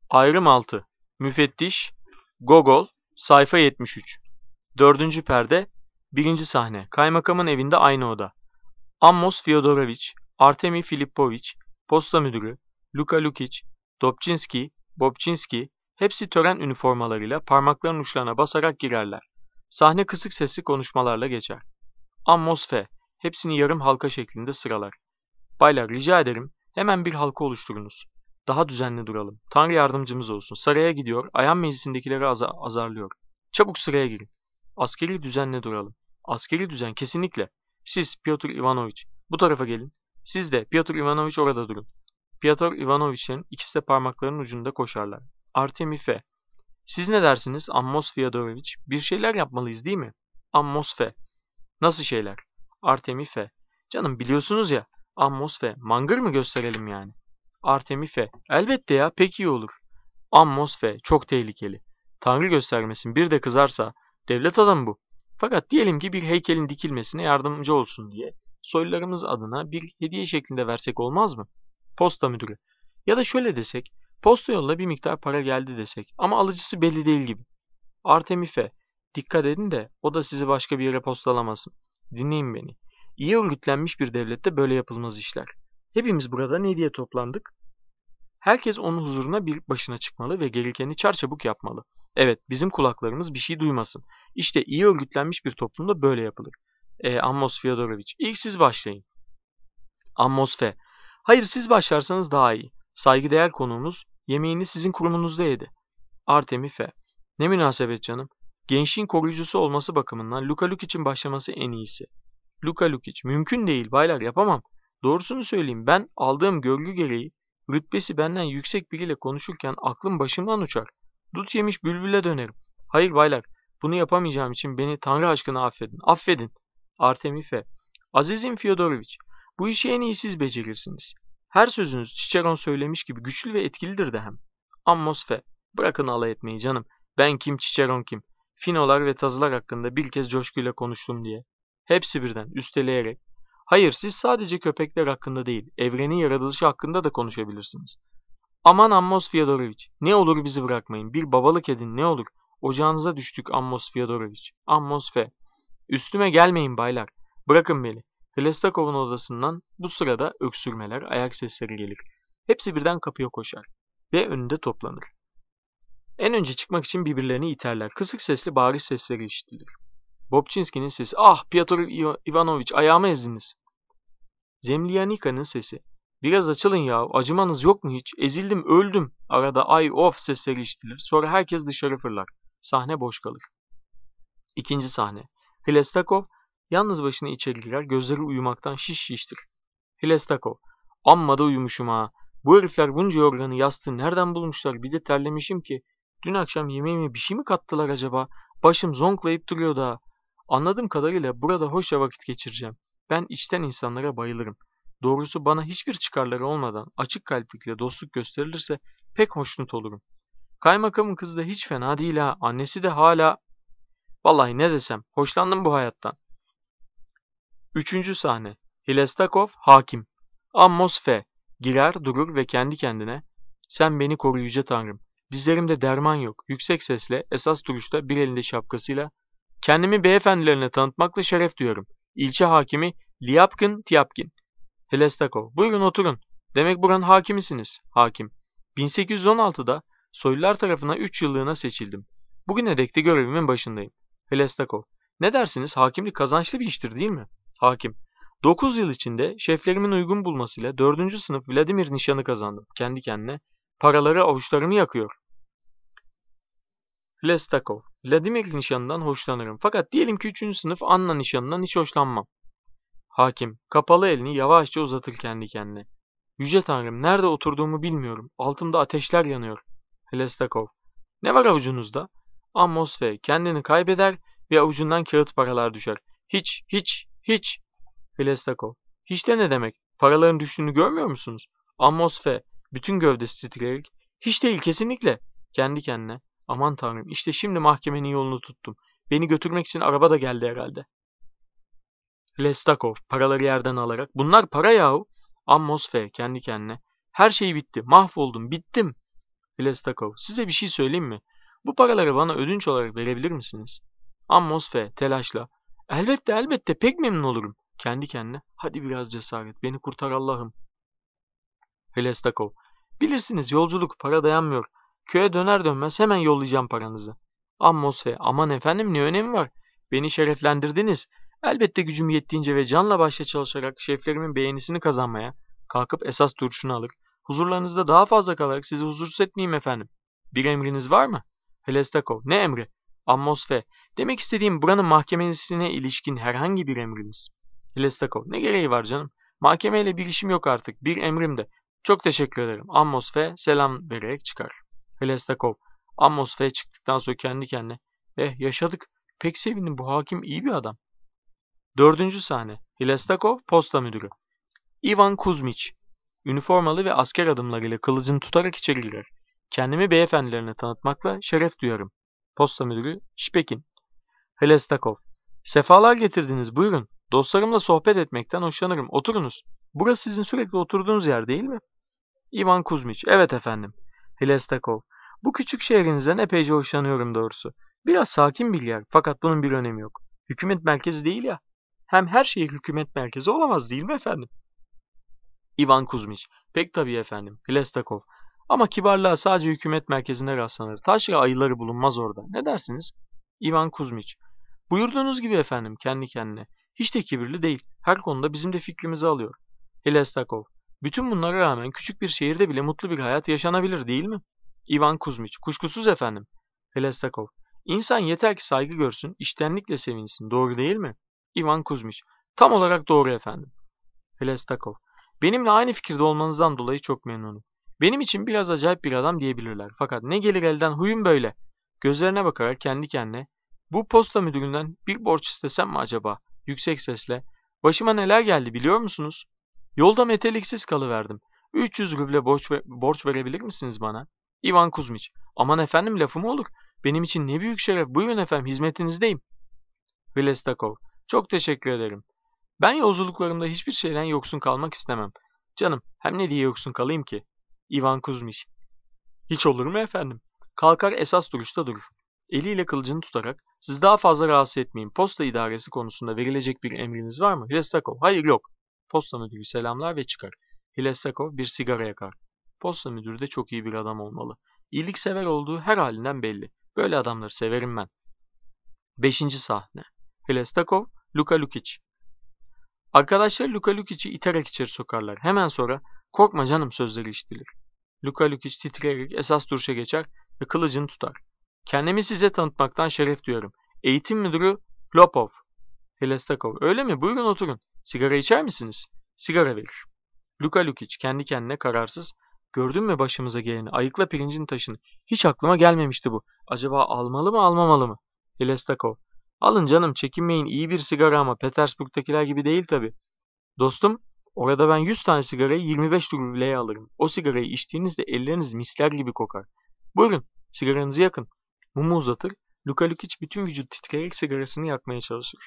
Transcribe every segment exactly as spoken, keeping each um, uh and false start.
Ayrım altı. Müfettiş. Gogol. Sayfa yetmiş üç. Dördüncü perde. Birinci sahne. Kaymakamın evinde aynı oda. Amos Fyodoroviç, Artemi Filipoviç, posta müdürü, Luka Lukiç, Dobçinski, Bobçinski hepsi tören üniformalarıyla parmaklarının uçlarına basarak girerler. Sahne kısık sesli konuşmalarla geçer. Amos F. hepsini yarım halka şeklinde sıralar. Baylar rica ederim hemen bir halka oluşturunuz. Daha düzenli duralım. Tanrı yardımcımız olsun. Saraya gidiyor, ayan meclisindekileri aza- azarlıyor. Çabuk sıraya girin. Askeri düzenle duralım. Askeri düzen kesinlikle. Siz Piotr Ivanoviç bu tarafa gelin. Siz de Piotr Ivanoviç orada durun. Piotr Ivanoviç'in ikisi de parmaklarının ucunda koşarlar. Artemi F. Siz ne dersiniz Ammos Fyodoroviç? Bir şeyler yapmalıyız değil mi? Ammos F. Nasıl şeyler? Artemi F. Canım biliyorsunuz ya. Ammos F. Mangır mı gösterelim yani? Artemi F. Elbette ya pek iyi olur. Ammos F. Çok tehlikeli. Tanrı göstermesin bir de kızarsa devlet adamı bu. Fakat diyelim ki bir heykelin dikilmesine yardımcı olsun diye soylularımız adına bir hediye şeklinde versek olmaz mı? Posta müdürü. Ya da şöyle desek, posta yolla bir miktar para geldi desek ama alıcısı belli değil gibi. Artemife, dikkat edin de o da sizi başka bir yere postalamasın. Dinleyin beni. İyi örgütlenmiş bir devlette böyle yapılmaz işler. Hepimiz burada ne diye toplandık? Herkes onun huzuruna bir başına çıkmalı ve gerekeni çarçabuk yapmalı. Evet, bizim kulaklarımız bir şey duymasın. İşte iyi örgütlenmiş bir toplumda böyle yapılır. E, Ammos Fyodoroviç, ilk siz başlayın. Ammos F. Hayır siz başlarsanız daha iyi. Saygıdeğer konuğumuz yemeğini sizin kurumunuzda yedi. Artemi F. Ne münasebet canım. Gençliğin koruyucusu olması bakımından Luka Lukic'in başlaması en iyisi. Luka Lukic. Mümkün değil baylar yapamam. Doğrusunu söyleyeyim ben aldığım görgü gereği rütbesi benden yüksek biriyle konuşurken aklım başımdan uçar. Dut yemiş bülbüle dönerim. Hayır baylar bunu yapamayacağım için beni Tanrı aşkına affedin. Affedin. Artemi F. Azizim Fyodoroviç. Bu işi en iyi siz becerirsiniz. Her sözünüz Ciceron söylemiş gibi güçlü ve etkilidir de hem. Ammos F. Bırakın alay etmeyi canım. Ben kim Ciceron kim? Finolar ve tazılar hakkında bir kez coşkuyla konuştum diye. Hepsi birden üsteleyerek. Hayır siz sadece köpekler hakkında değil, evrenin yaratılışı hakkında da konuşabilirsiniz. Aman Ammos Fyodoroviç, ne olur bizi bırakmayın. Bir babalık edin ne olur. Ocağınıza düştük Ammos Fyodoroviç. Ammos F. Üstüme gelmeyin baylar. Bırakın beni. Hlestakov'un odasından bu sırada öksürmeler, ayak sesleri gelir. Hepsi birden kapıya koşar ve önünde toplanır. En önce çıkmak için birbirlerini iterler. Kısık sesli bağırış sesleri işitilir. Bobçinski'nin sesi. Ah Piotr Ivanoviç ayağımı ezdiniz. Zemlyanika'nın sesi. Biraz açılın ya acımanız yok mu hiç? Ezildim öldüm. Arada ay of sesleri işitilir. Sonra herkes dışarı fırlar. Sahne boş kalır. İkinci sahne. Hlestakov yalnız başına içeri girer. Gözleri uyumaktan şiş şiştir. Hlestakov. Amma da uyumuşum ha. Bu herifler bunca yorganı yastığı nereden bulmuşlar? Bir de terlemişim ki. Dün akşam yemeğime bir şey mi kattılar acaba? Başım zonklayıp duruyor da. Anladığım kadarıyla burada hoşça vakit geçireceğim. Ben içten insanlara bayılırım. Doğrusu bana hiçbir çıkarları olmadan açık kalplikle dostluk gösterilirse pek hoşnut olurum. Kaymakamın kızı da hiç fena değil ha. Annesi de hala... Vallahi ne desem hoşlandım bu hayattan. Üçüncü sahne. Hlestakov hakim. Ammos F. Girer durur ve kendi kendine sen beni koru yüce tanrım. Dizlerimde derman yok. Yüksek sesle esas duruşta bir elinde şapkasıyla kendimi beyefendilerine tanıtmakla şeref duyuyorum. İlçe hakimi Lyapkin Tyapkin. Hlestakov. Buyurun oturun. Demek buranın hakimisiniz. Hakim. bin sekiz yüz on altıda soylular tarafından üç yıllığına seçildim. Bugüne dek de görevimin başındayım. Hlestakov. Ne dersiniz? Hakimlik kazançlı bir iştir değil mi? Hakim. dokuz yıl içinde şeflerimin uygun bulmasıyla dördüncü sınıf Vladimir nişanı kazandım. Kendi kendine. Paraları avuçlarımı yakıyor. Hlestakov. Vladimir nişanından hoşlanırım. Fakat diyelim ki üçüncü sınıf Anna nişanından hiç hoşlanmam. Hakim. Kapalı elini yavaşça uzatır kendi kendine. Yüce Tanrım nerede oturduğumu bilmiyorum. Altımda ateşler yanıyor. Hlestakov. Ne var avucunuzda? Ammos F. Kendini kaybeder ve avucundan kağıt paralar düşer. Hiç, hiç, hiç. Hlestakov. Hiç de ne demek? Paraların düştüğünü görmüyor musunuz? Ammos F. Bütün gövdesi titreyerek. Hiç değil kesinlikle. Kendi kendine. Aman tanrım işte şimdi mahkemenin yolunu tuttum. Beni götürmek için araba da geldi herhalde. Hlestakov paraları yerden alarak. Bunlar para yahu. Ammos F. Kendi kendine. Her şey bitti. Mahvoldum. Bittim. Hilestakov, size bir şey söyleyeyim mi? Bu paraları bana ödünç olarak verebilir misiniz? Ammos F telaşla. Elbette elbette pek memnun olurum. Kendi kendine. Hadi biraz cesaret. Beni kurtar Allah'ım. Hilestakov. Bilirsiniz yolculuk para dayanmıyor. Köye döner dönmez hemen yollayacağım paranızı. Ammos F. Aman efendim ne önemi var? Beni şereflendirdiniz. Elbette gücüm yettiğince ve canla başla çalışarak şeflerimin beğenisini kazanmaya, kalkıp esas duruşunu alır. Huzurlarınızda daha fazla kalarak sizi huzursuz etmeyeyim efendim. Bir emriniz var mı? Helestakov. Ne emri? Ammos F. Demek istediğim buranın mahkemesine ilişkin herhangi bir emriniz. Helestakov. Ne gereği var canım? Mahkemeyle bir işim yok artık. Bir emrim de. Çok teşekkür ederim. Ammos F. selam vererek çıkar. Helestakov. Ammos F. çıktıktan sonra kendi kendine. Eh yaşadık. Pek sevindim, bu hakim iyi bir adam. Dördüncü sahne. Hilestakov posta müdürü. Ivan Kuzmiç. Üniformalı ve asker adımlarıyla kılıcını tutarak içeri girer. Kendimi beyefendilerine tanıtmakla şeref duyarım. Posta müdürü Şpekin. Hilestakov. Sefalar getirdiniz, buyurun. Dostlarımla sohbet etmekten hoşlanırım. Oturunuz. Burası sizin sürekli oturduğunuz yer değil mi? Ivan Kuzmiç. Evet efendim. Hilestakov. Bu küçük şehrinizden epeyce hoşlanıyorum doğrusu. Biraz sakin bir yer fakat bunun bir önemi yok. Hükümet merkezi değil ya. Hem her şehir hükümet merkezi olamaz değil mi efendim? Ivan Kuzmiç. Pek tabii efendim. Hilestakov. Ama kibarlığa sadece hükümet merkezinde rastlanır. Taş ve ayıları bulunmaz orada. Ne dersiniz? Ivan Kuzmiç. Buyurduğunuz gibi efendim kendi kendine. Hiç de kibirli değil. Her konuda bizim de fikrimizi alıyor. Hilestakov. Bütün bunlara rağmen küçük bir şehirde bile mutlu bir hayat yaşanabilir değil mi? Ivan Kuzmiç. Kuşkusuz efendim. Hilestakov. İnsan yeter ki saygı görsün, içtenlikle sevinsin. Doğru değil mi? Ivan Kuzmiç. Tam olarak doğru efendim. Hilestakov. Benimle aynı fikirde olmanızdan dolayı çok memnunum. Benim için biraz acayip bir adam diyebilirler. Fakat ne gelir elden, huyum böyle. Gözlerine bakarak kendi kendine, bu posta müdüründen bir borç istesem mi acaba? Yüksek sesle, başıma neler geldi biliyor musunuz? Yolda meteliksiz kalıverdim. üç yüz ruble borç, ve borç verebilir misiniz bana? Ivan Kuzmiç. Aman efendim lafım olur. Benim için ne büyük şeref. Buyurun efendim hizmetinizdeyim. Hilestakov. Çok teşekkür ederim. Ben yolculuklarımda hiçbir şeyden yoksun kalmak istemem. Canım hem ne diye yoksun kalayım ki? Ivan Kuzmiç. Hiç olur mu efendim? Kalkar esas duruşta durur. Eliyle kılıcını tutarak, siz daha fazla rahatsız etmeyin. Posta idaresi konusunda verilecek bir emriniz var mı? Hilestakov. Hayır yok. Posta müdürü selamlar ve çıkar. Hilestakov bir sigara yakar. Posta müdürü de çok iyi bir adam olmalı. İyiliksever olduğu her halinden belli. Böyle adamları severim ben. Beşinci sahne. Hilestakov, Luka Lukic. Arkadaşları Luka Lukic'i iterek içeri sokarlar. Hemen sonra korkma canım sözleri işitilir. Luka Lukic titreyerek esas duruşa geçer ve kılıcını tutar. Kendimi size tanıtmaktan şeref duyarım. Eğitim müdürü Lopov. Hilestakov. Öyle mi? Buyurun oturun. Sigara içer misiniz? Sigara verir. Luka Lukic kendi kendine kararsız. Gördün mü başımıza geleni? Ayıkla pirincin taşını. Hiç aklıma gelmemişti bu. Acaba almalı mı almamalı mı? Hilestakov. Alın canım çekinmeyin, iyi bir sigara ama Petersburg'dakiler gibi değil tabi. Dostum orada ben yüz tane sigarayı yirmi beş rubleye alırım. O sigarayı içtiğinizde elleriniz misler gibi kokar. Buyurun sigaranızı yakın. Mumu uzatır. Luka Lukic bütün vücut titreyerek sigarasını yakmaya çalışır.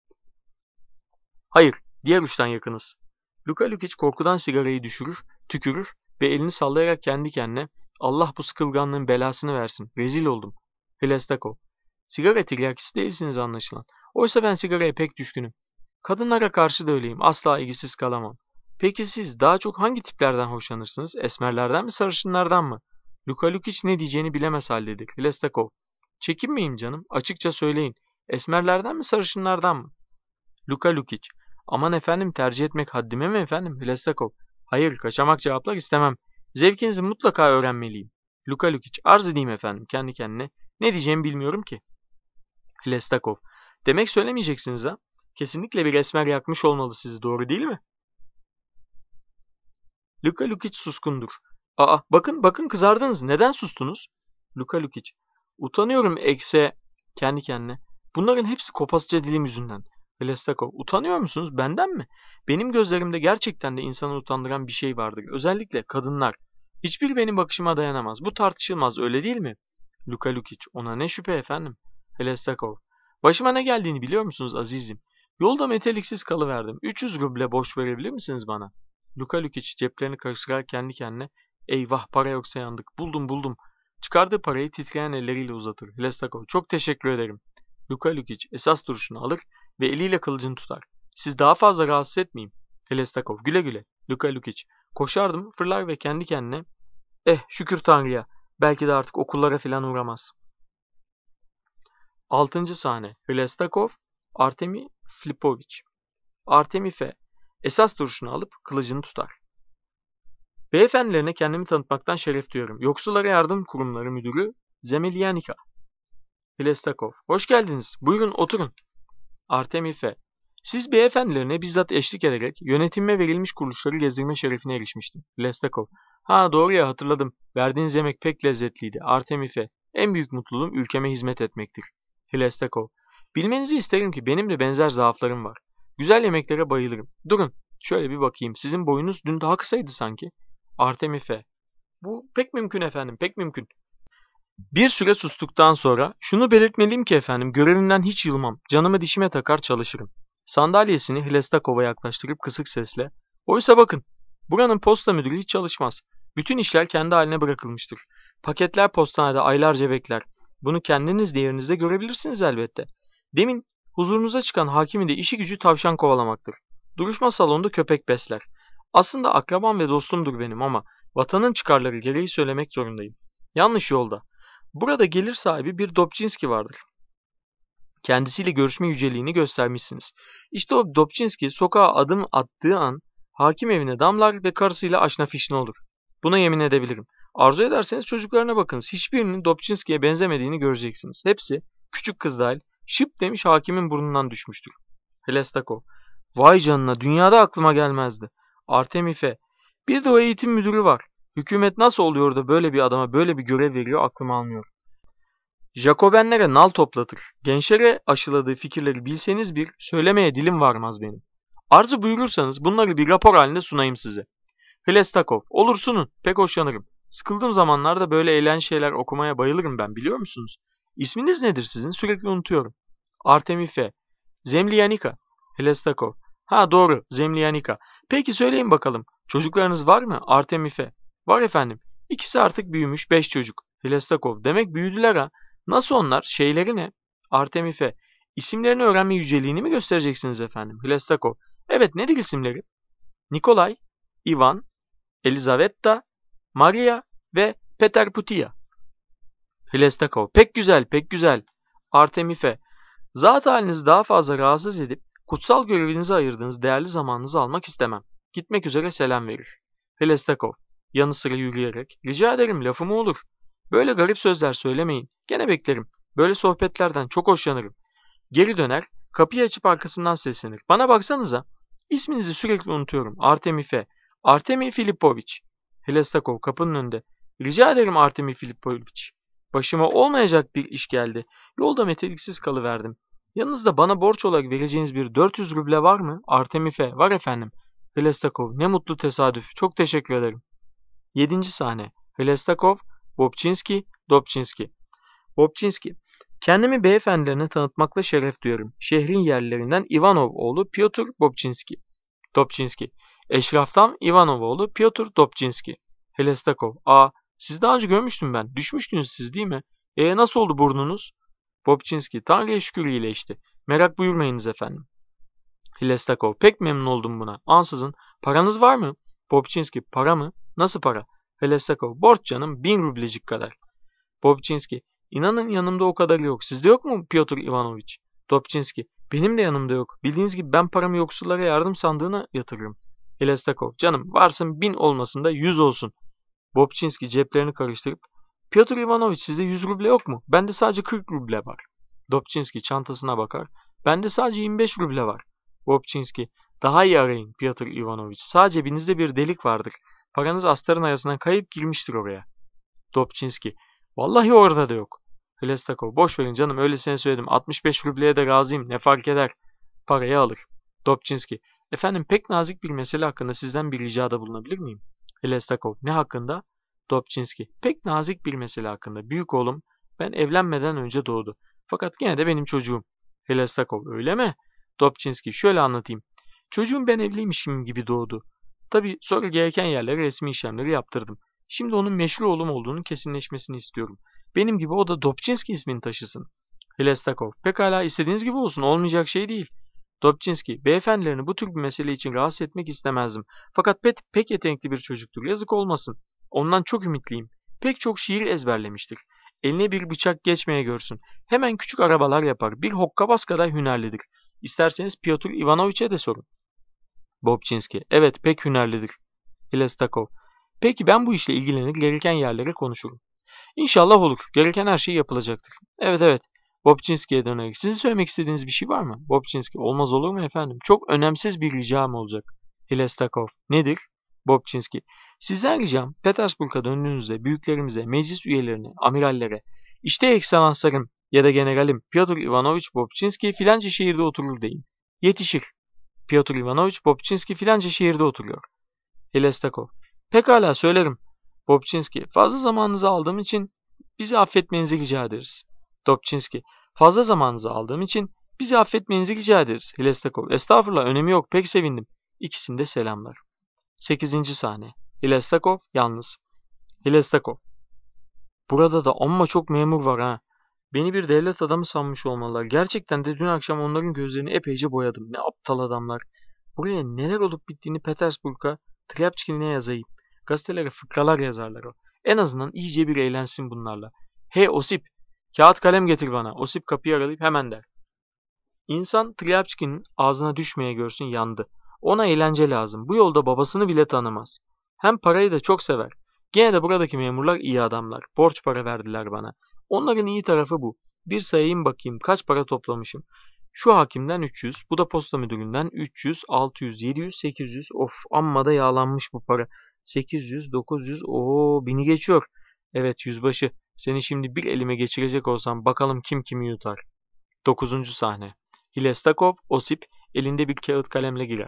Hayır, diğer uçtan yakınız. Luka Lukic korkudan sigarayı düşürür, tükürür ve elini sallayarak kendi kendine Allah bu sıkılganlığın belasını versin. Rezil oldum. Hilestakov. Sigara tiryakisi değilsiniz anlaşılan. Oysa ben sigaraya pek düşkünüm. Kadınlara karşı da öyleyim. Asla ilgisiz kalamam. Peki siz daha çok hangi tiplerden hoşlanırsınız? Esmerlerden mi sarışınlardan mı? Luka Lukic ne diyeceğini bilemez haldedir. Hilestakov. Çekinmeyin canım. Açıkça söyleyin. Esmerlerden mi sarışınlardan mı? Luka Lukic. Aman efendim tercih etmek haddime mi efendim? Hilestakov. Hayır kaçamak cevaplar istemem. Zevkinizi mutlaka öğrenmeliyim. Luka Lukic. Arz edeyim efendim kendi kendine. Ne diyeceğimi bilmiyorum ki. Hilestakov. Demek söylemeyeceksiniz ha? Kesinlikle bir esmer yakmış olmalı sizi, doğru değil mi? Luka Lukic suskundur. Aa bakın bakın kızardınız. Neden sustunuz? Luka Lukic. Utanıyorum ekse kendi kendine. Bunların hepsi kopasça dilim yüzünden. Hilestakov. Utanıyor musunuz? Benden mi? Benim gözlerimde gerçekten de insanı utandıran bir şey vardır. Özellikle kadınlar. Hiçbir benim bakışıma dayanamaz. Bu tartışılmaz öyle değil mi? Luka Lukic. Ona ne şüphe efendim? Hilestakov. Başıma ne geldiğini biliyor musunuz azizim? Yolda meteliksiz kalıverdim. üç yüz ruble borç verebilir misiniz bana? Luka Lukic ceplerini karıştırarak kendi kendine Eyvah, para yoksa yandık. Buldum buldum. Çıkardığı parayı titreyen elleriyle uzatır. Hlestakov, çok teşekkür ederim. Luka Lukic esas duruşunu alır ve eliyle kılıcını tutar. Siz daha fazla rahatsız etmeyeyim. Hlestakov, güle güle. Luka Lukic, koşardım, fırlar ve kendi kendine, eh şükür Tanrı'ya, belki de artık okullara filan uğramaz. Altıncı sahne. Hlestakov, Artemi Filipoviç. Artemi F. esas duruşunu alıp kılıcını tutar. Beyefendilerine kendimi tanıtmaktan şeref duyuyorum. Yoksullara Yardım Kurumları Müdürü Zemelyanika. Hlestakov, hoş geldiniz. Buyurun oturun. Artemi F. Siz beyefendilerine bizzat eşlik ederek yönetime verilmiş kuruluşları gezdirme şerefine erişmiştim. Hlestakov, ha doğru ya, hatırladım. Verdiğiniz yemek pek lezzetliydi. Artemi F. En büyük mutluluğum ülkeme hizmet etmektir. Hlestakov, bilmenizi isterim ki benim de benzer zaaflarım var. Güzel yemeklere bayılırım. Durun, şöyle bir bakayım. Sizin boyunuz dün daha kısaydı sanki. Artemi F. Bu pek mümkün efendim, pek mümkün. Bir süre sustuktan sonra, şunu belirtmeliyim ki efendim, görevimden hiç yılmam. Canımı dişime takar çalışırım. Sandalyesini Hlestakov'a yaklaştırıp kısık sesle, oysa bakın, buranın posta müdürü hiç çalışmaz. Bütün işler kendi haline bırakılmıştır. Paketler postanede aylarca bekler. Bunu kendiniz de yerinizde görebilirsiniz elbette. Demin huzurunuza çıkan hakimin de işi gücü tavşan kovalamaktır. Duruşma salonunda köpek besler. Aslında akrabam ve dostumdur benim ama vatanın çıkarları gereği söylemek zorundayım. Yanlış yolda. Burada gelir sahibi bir Dobçinski vardır. Kendisiyle görüşme yüceliğini göstermişsiniz. İşte o Dobçinski sokağa adım attığı an hakim evine damlar ve karısıyla aşna fişne olur. Buna yemin edebilirim. Arzu ederseniz çocuklarına bakınız. Hiçbirinin Dobçinski'ye benzemediğini göreceksiniz. Hepsi küçük kız dahil şıp demiş hakimin burnundan düşmüştür. Hlestakov, vay canına, dünyada aklıma gelmezdi. Artemi F. Bir de o eğitim müdürü var. Hükümet nasıl oluyor da böyle bir adama böyle bir görev veriyor aklım almıyor. Jacobenlere nal toplatır. Gençlere aşıladığı fikirleri bilseniz bir, söylemeye dilim varmaz benim. Arzu buyurursanız bunları bir rapor halinde sunayım size. Hlestakov, olur sunun, pek hoşlanırım. Sıkıldığım zamanlarda böyle eğlenceli şeyler okumaya bayılırım ben, biliyor musunuz? İsminiz nedir sizin? Sürekli unutuyorum. Artemi F. Zemlyanika. Hlestakov, ha doğru, Zemlyanika. Peki söyleyin bakalım, çocuklarınız var mı? Artemi F. Var efendim. İkisi artık büyümüş, beş çocuk. Hlestakov, demek büyüdüler ha. Nasıl onlar? Şeyleri ne? Artemi F. İsimlerini öğrenme yüceliğini mi göstereceksiniz efendim? Hlestakov, evet, nedir isimleri? Nikolay, Ivan, Elizaveta, Maria ve Peter Putia. Hlestakov, pek güzel, pek güzel. Artemi F. Zat halinizi daha fazla rahatsız edip kutsal görevinize ayırdığınız değerli zamanınızı almak istemem. Gitmek üzere selam verir. Hlestakov, yanı sıra yürüyerek, rica ederim, lafımı olur. Böyle garip sözler söylemeyin. Gene beklerim. Böyle sohbetlerden çok hoşlanırım. Geri döner, kapıyı açıp arkasından seslenir. Bana baksanıza. İsminizi sürekli unutuyorum. Artemi F. Artemi Filipoviç. Hlestakov kapının önünde. Rica ederim Artemi Filipoviç. Başıma olmayacak bir iş geldi. Yolda meteliksiz kalıverdim. Yanınızda bana borç olarak vereceğiniz bir dört yüz ruble var mı? Artemi F. Var efendim. Hlestakov, ne mutlu tesadüf. Çok teşekkür ederim. Yedinci sahne. Hlestakov, Bobçinski, Dobçinski. Bobçinski, kendimi beyefendilerine tanıtmakla şeref duyuyorum. Şehrin yerlilerinden Ivanov oğlu Pyotr Bobçinski. Dobçinski, eşraftan Ivanov oğlu Pyotr Dobçinski. Hlestakov, aa, siz daha önce görmüştüm ben. Düşmüştünüz siz değil mi? E nasıl oldu burnunuz? Bobçinski, Tanrı'ya şükür iyileşti. Merak buyurmayınız efendim. Hlestakov, pek memnun oldum buna. Ansızın, paranız var mı? Bobçinski, para mı? Nasıl para? Hlestakov, borç canım, bin rublecik kadar. Bobçinski, inanın yanımda o kadar yok. Sizde yok mu Pyotr Ivanoviç? Dobçinski, benim de yanımda yok. Bildiğiniz gibi ben paramı yoksullara yardım sandığına yatırırım. Hlestakov, canım varsın bin olmasın da yüz olsun. Bobçinski ceplerini karıştırıp, Pyotr Ivanoviç, sizde yüz ruble yok mu? Bende sadece kırk ruble var. Dobçinski çantasına bakar. Bende sadece yirmi beş ruble var. Bobçinski, daha iyi arayın Pyotr Ivanoviç. Sağ cebinizde bir delik vardır. Paranız astarın arasından kayıp girmiştir oraya. Dobçinski, vallahi orada da yok. Hlestakov, boş verin canım, öylesine söyledim. altmış beş rubleye de razıyım, ne fark eder. Parayı alır. Dobçinski, efendim pek nazik bir mesele hakkında sizden bir ricada bulunabilir miyim? Hlestakov, ne hakkında? Dobçinski, pek nazik bir mesele hakkında. Büyük oğlum ben evlenmeden önce doğdu. Fakat gene de benim çocuğum. Hlestakov, öyle mi? Dobçinski, şöyle anlatayım. Çocuğum ben evliymişim gibi doğdu. Tabii sonra gereken yerlere resmi işlemleri yaptırdım. Şimdi onun meşru oğlum olduğunu kesinleşmesini istiyorum. Benim gibi o da Dobçinski ismini taşısın. Hilestakov, pekala istediğiniz gibi olsun, olmayacak şey değil. Dobçinski, beyefendilerini bu tür bir mesele için rahatsız etmek istemezdim. Fakat pek, pek yetenekli bir çocuktur, yazık olmasın. Ondan çok ümitliyim. Pek çok şiir ezberlemiştir. Eline bir bıçak geçmeye görsün. Hemen küçük arabalar yapar. Bir hokkabaz kadar hünerlidir. İsterseniz Piotr Ivanoviç'e de sorun. Bobçinski, evet pek hünerlidir. Hilestakov, peki ben bu işle ilgilenir, gereken yerlere konuşurum. İnşallah olur. Gereken her şey yapılacaktır. Evet evet. Bobçinski'ye dönerek. Sizin söylemek istediğiniz bir şey var mı? Bobçinski. Olmaz olur mu efendim? Çok önemsiz bir ricam olacak. Hilestakov. Nedir? Bobçinski. Sizden ricam Petersburg'a döndüğünüzde büyüklerimize, meclis üyelerine, amirallere, işte ekselanslarım ya da generalim Pyotr Ivanoviç Bobçinski filanca şehirde oturur deyin. Yetişir. Pyotr Ivanoviç Bobçinski filanca şehirde oturuyor. Hilestakov. Pekala söylerim. Bobçinski, fazla zamanınızı aldığım için bizi affetmenizi rica ederiz. Dobçinski, fazla zamanınızı aldığım için bizi affetmenizi rica ederiz. Hilestakov, estağfurullah önemi yok, pek sevindim. İkisinde selamlar. Sekizinci sahne. Hilestakov yalnız. Hilestakov, burada da amma çok memur var ha. Beni bir devlet adamı sanmış olmalılar. Gerçekten de dün akşam onların gözlerini epeyce boyadım. Ne aptal adamlar. Buraya neler olup bittiğini Petersburg'a, Trepçkin'e yazayım. Gazetelere fıkralar yazarlar o. En azından iyice bir eğlensin bunlarla. Hey Osip, kağıt kalem getir bana. Osip kapıyı aralayıp hemen der. İnsan Trepçkin'in ağzına düşmeye görsün yandı. Ona eğlence lazım. Bu yolda babasını bile tanımaz. Hem parayı da çok sever. Gene de buradaki memurlar iyi adamlar. Borç para verdiler bana. Onların iyi tarafı bu. Bir sayayım bakayım kaç para toplamışım. Şu hakimden üç yüz, bu da posta müdüründen üç yüz, altı yüz, yedi yüz, sekiz yüz. Of amma da yağlanmış bu para. sekiz yüz, dokuz yüz, ooo bini geçiyor. Evet yüzbaşı, seni şimdi bir elime geçirecek olsam bakalım kim kimi yutar. Dokuzuncu sahne. Hilestakov, Osip elinde bir kağıt kalemle girer.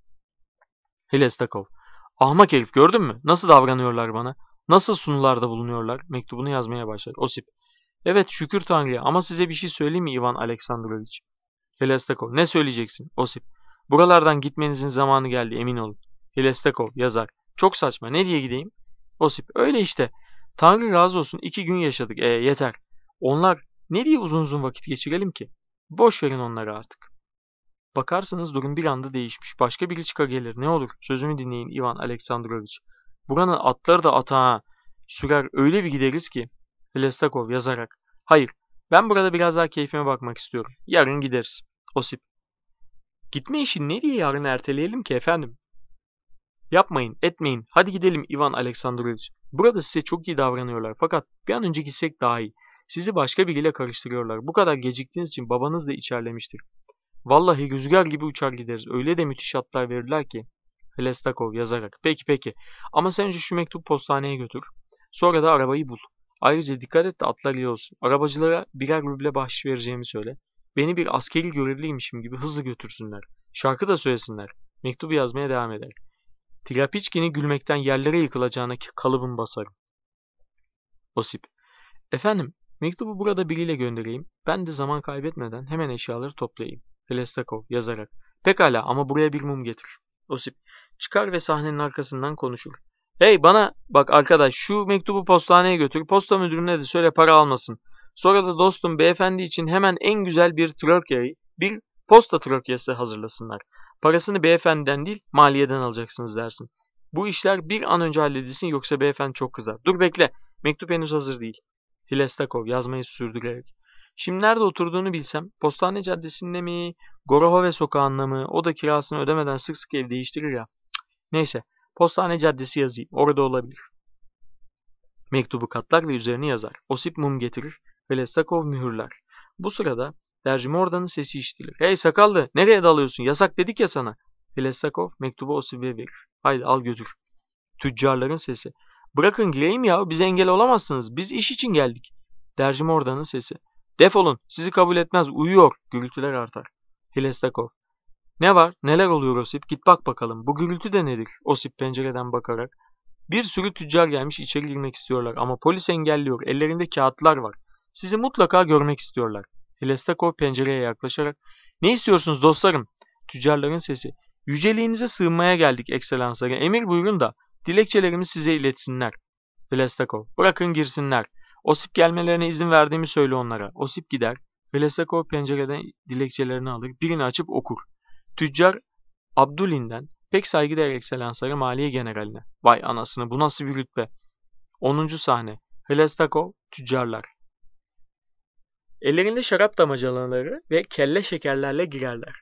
Hilestakov, ahmak herif gördün mü? Nasıl davranıyorlar bana? Nasıl sunularda bulunuyorlar? Mektubunu yazmaya başlar. Osip, evet şükür Tanrı'ya ama size bir şey söyleyeyim mi Ivan Aleksandrovich? Hilestakov, ne söyleyeceksin? Osip, buralardan gitmenizin zamanı geldi emin olun. Hilestakov yazar, çok saçma ne diye gideyim? Osip, öyle işte. Tanrı razı olsun iki gün yaşadık. E yeter. Onlar ne diye uzun uzun vakit geçirelim ki? Boş verin onları artık. Bakarsınız durum bir anda değişmiş. Başka biri çıkar gelir. Ne olur sözümü dinleyin Ivan Aleksandrovich. Buranın atları da atağa sürer öyle bir gideriz ki. Hilestakov yazarak. Hayır, ben burada biraz daha keyfime bakmak istiyorum. Yarın gideriz. Osip, gitme işini ne diye yarın erteleyelim ki efendim? Yapmayın, etmeyin. Hadi gidelim Ivan Aleksandrovich. Burada size çok iyi davranıyorlar fakat bir an önce gitsek daha iyi. Sizi başka biriyle karıştırıyorlar. Bu kadar geciktiğiniz için babanız da içerlemiştir. Vallahi rüzgar gibi uçar gideriz. Öyle de müthiş hatlar verirler ki. Hilestakov yazarak. Peki peki. Ama sen önce şu mektubu postaneye götür. Sonra da arabayı bul. Ayrıca dikkat et de atlar iyi olsun. Arabacılara birer ruble bahşiş vereceğimi söyle. Beni bir askeri görevliymişim gibi hızlı götürsünler. Şarkı da söylesinler. Mektubu yazmaya devam eder. Trapiçkin'i gülmekten yerlere yıkılacağına kalıbım basarım. Osip. Efendim, mektubu burada biriyle göndereyim. Ben de zaman kaybetmeden hemen eşyaları toplayayım. Hilestakov yazarak. Pekala ama buraya bir mum getir. Osip. Çıkar ve sahnenin arkasından konuşur. Hey bana bak arkadaş şu mektubu postaneye götür. Posta müdürüne de söyle para almasın. Sonra da dostum beyefendi için hemen en güzel bir trokyayı, bir posta trokyası hazırlasınlar. Parasını beyefendiden değil maliyeden alacaksınız dersin. Bu işler bir an önce halledilsin yoksa beyefendi çok kızar. Dur bekle. Mektup henüz hazır değil. Hilestakov yazmayı sürdürerek. Şimdi nerede oturduğunu bilsem, Postane Caddesi'nde mi, Gorohove Sokağı'nda mı, o da kirasını ödemeden sık sık ev değiştirir ya. Cık, neyse, Postane Caddesi yazayım, orada olabilir. Mektubu katlar ve üzerine yazar. Osip mum getirir, Hilestakov mühürler. Bu sırada Dercimorda'nın sesi işitilir. Hey sakallı, nereye dalıyorsun, yasak dedik ya sana. Hilestakov mektubu Osip'e verir. Haydi al götür. Tüccarların sesi. Bırakın gireyim ya, bize engel olamazsınız. Biz iş için geldik. Dercimorda'nın sesi. Defolun, sizi kabul etmez, uyuyor. Gürültüler artar. Hilestakov. Ne var, neler oluyor Osip? Git bak bakalım. Bu gürültü de nedir? Osip pencereden bakarak. Bir sürü tüccar gelmiş içeri girmek istiyorlar ama polis engelliyor. Ellerinde kağıtlar var. Sizi mutlaka görmek istiyorlar. Hilestakov pencereye yaklaşarak. Ne istiyorsunuz dostlarım? Tüccarların sesi. Yüceliğinize sığınmaya geldik ekselansları. Emir buyurun da dilekçelerimi size iletsinler. Hlestakov. Bırakın girsinler. Osip gelmelerine izin verdiğimi söyle onlara. Osip gider. Hlestakov pencereden dilekçelerini alır. Birini açıp okur. Tüccar Abdulin'den pek saygıdeğer ekselansları Maliye Generaline. Vay anasını, bu nasıl bir rütbe? onuncu sahne. Hlestakov, tüccarlar. Ellerinde şarap damacanaları ve kelle şekerlerle girerler.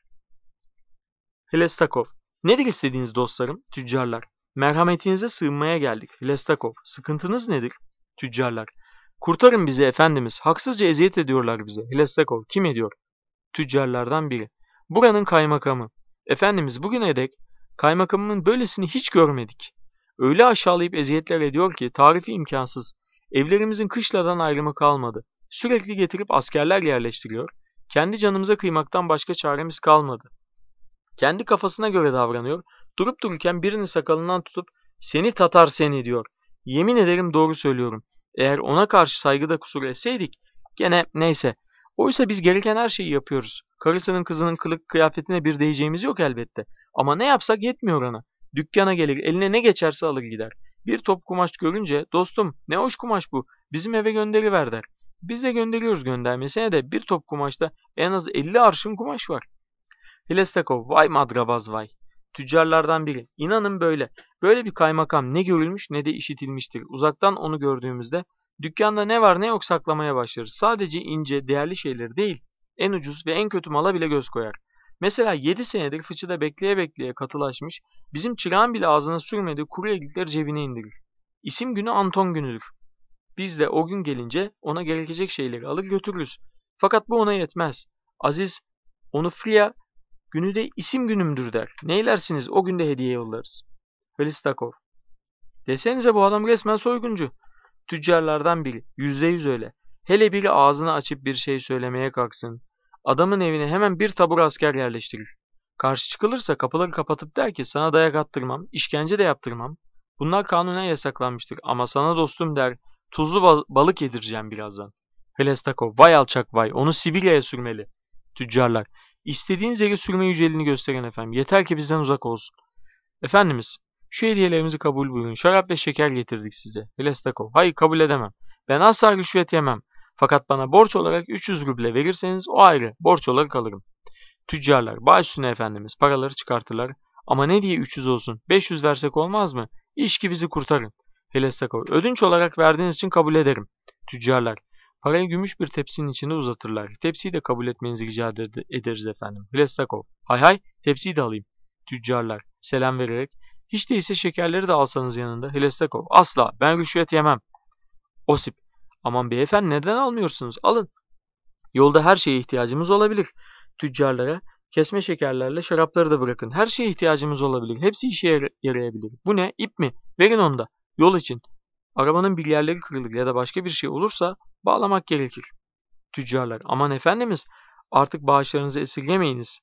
Hlestakov. Nedir istediğiniz dostlarım? Tüccarlar. Merhametinize sığınmaya geldik. Hlestakov. Sıkıntınız nedir? Tüccarlar. Kurtarın bizi efendimiz. Haksızca eziyet ediyorlar bize. Hlestakov. Kim ediyor? Tüccarlardan biri. Buranın kaymakamı. Efendimiz, bugüne dek kaymakamının böylesini hiç görmedik. Öyle aşağılayıp eziyetler ediyor ki tarifi imkansız. Evlerimizin kışladan ayrımı kalmadı. Sürekli getirip askerler yerleştiriyor. Kendi canımıza kıymaktan başka çaremiz kalmadı. Kendi kafasına göre davranıyor. Durup dururken birini sakalından tutup "Seni Tatar seni" diyor. Yemin ederim doğru söylüyorum. Eğer ona karşı saygıda kusur etseydik gene neyse. Oysa biz gereken her şeyi yapıyoruz. Karısının kızının kılık kıyafetine bir değeceğimiz yok elbette. Ama ne yapsak yetmiyor ona. Dükkana gelir, eline ne geçerse alır gider. Bir top kumaş görünce "Dostum, ne hoş kumaş bu. Bizim eve gönderiver" der. Biz de gönderiyoruz, göndermesine de bir top kumaşta en az elli arşın kumaş var. Hlestakov. Vay madrabaz vay. Tüccarlardan biri. İnanın böyle. Böyle bir kaymakam ne görülmüş ne de işitilmiştir. Uzaktan onu gördüğümüzde dükkanda ne var ne yok saklamaya başlarız. Sadece ince, değerli şeyleri değil, en ucuz ve en kötü mala bile göz koyar. Mesela yedi senedir fıçıda bekleye bekleye katılaşmış, bizim çırağın bile ağzına sürmediği kuru eklikleri cebine indirir. İsim günü Anton günüdür. Biz de o gün gelince ona gerekecek şeyleri alır götürürüz. Fakat bu ona yetmez. Aziz Onufriya günü de isim günümdür der. Neylersiniz, o günde hediye yollarız. Hlestakov. Desenize, bu adam resmen soyguncu. Tüccarlardan biri. Yüzde yüz öyle. Hele biri ağzını açıp bir şey söylemeye kalksın. Adamın evine hemen bir tabur asker yerleştirir. Karşı çıkılırsa kapıları kapatıp der ki sana dayak attırmam, işkence de yaptırmam. Bunlar kanunen yasaklanmıştır ama sana dostum der, tuzlu balık yedireceğim birazdan. Hlestakov. Vay alçak vay, onu Sibirya'ya sürmeli. Tüccarlar. İstediğiniz yere sürme yüceliğini gösterin efendim. Yeter ki bizden uzak olsun. Efendimiz, şu hediyelerimizi kabul buyurun. Şarap ve şeker getirdik size. Hlestakov. Hayır, kabul edemem. Ben asla rüşvet yemem. Fakat bana borç olarak üç yüz ruble verirseniz o ayrı. Borç olarak alırım. Tüccarlar. Baş üstüne efendimiz. Paraları çıkartırlar. Ama ne diye üç yüz olsun? beş yüz versek olmaz mı? İş ki bizi kurtarın. Hlestakov. Ödünç olarak verdiğiniz için kabul ederim. Tüccarlar. Parayı gümüş bir tepsinin içinde uzatırlar. Tepsiyi de kabul etmenizi rica ederiz efendim. Hlestakov. Hay hay, tepsiyi de alayım. Tüccarlar. Selam vererek. Hiç değilse şekerleri de alsanız yanında. Hlestakov. Asla, ben rüşvet yemem. Osip. Aman beyefendi, neden almıyorsunuz? Alın. Yolda her şeye ihtiyacımız olabilir. Tüccarlara. Kesme şekerlerle şarapları da bırakın. Her şeye ihtiyacımız olabilir. Hepsi işe yarayabilir. Bu ne? İp mi? Verin onu da. Yol için. Arabanın bir yerleri kırılır ya da başka bir şey olursa bağlamak gerekir. Tüccarlar. Aman efendimiz, artık bağışlarınızı esirgemeyiniz.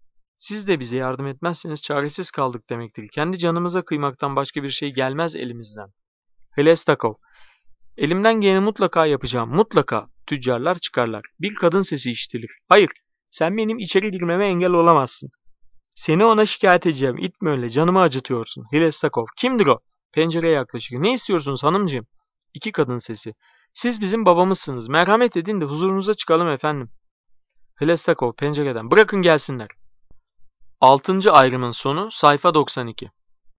Siz de bize yardım etmezseniz çaresiz kaldık demektir. Kendi canımıza kıymaktan başka bir şey gelmez elimizden. Hlestakov. Elimden geleni mutlaka yapacağım. Mutlaka. Tüccarlar çıkarlar. Bir kadın sesi işitilir. Hayır, sen benim içeri girmeme engel olamazsın. Seni ona şikayet edeceğim. İtme öyle, canımı acıtıyorsun. Hlestakov. Kimdir o? Pencereye yaklaşır. Ne istiyorsunuz hanımcığım? İki kadın sesi. Siz bizim babamızsınız. Merhamet edin de huzurunuza çıkalım efendim. Hlestakov pencereden. Bırakın gelsinler. Altıncı ayrımın sonu, sayfa doksan iki.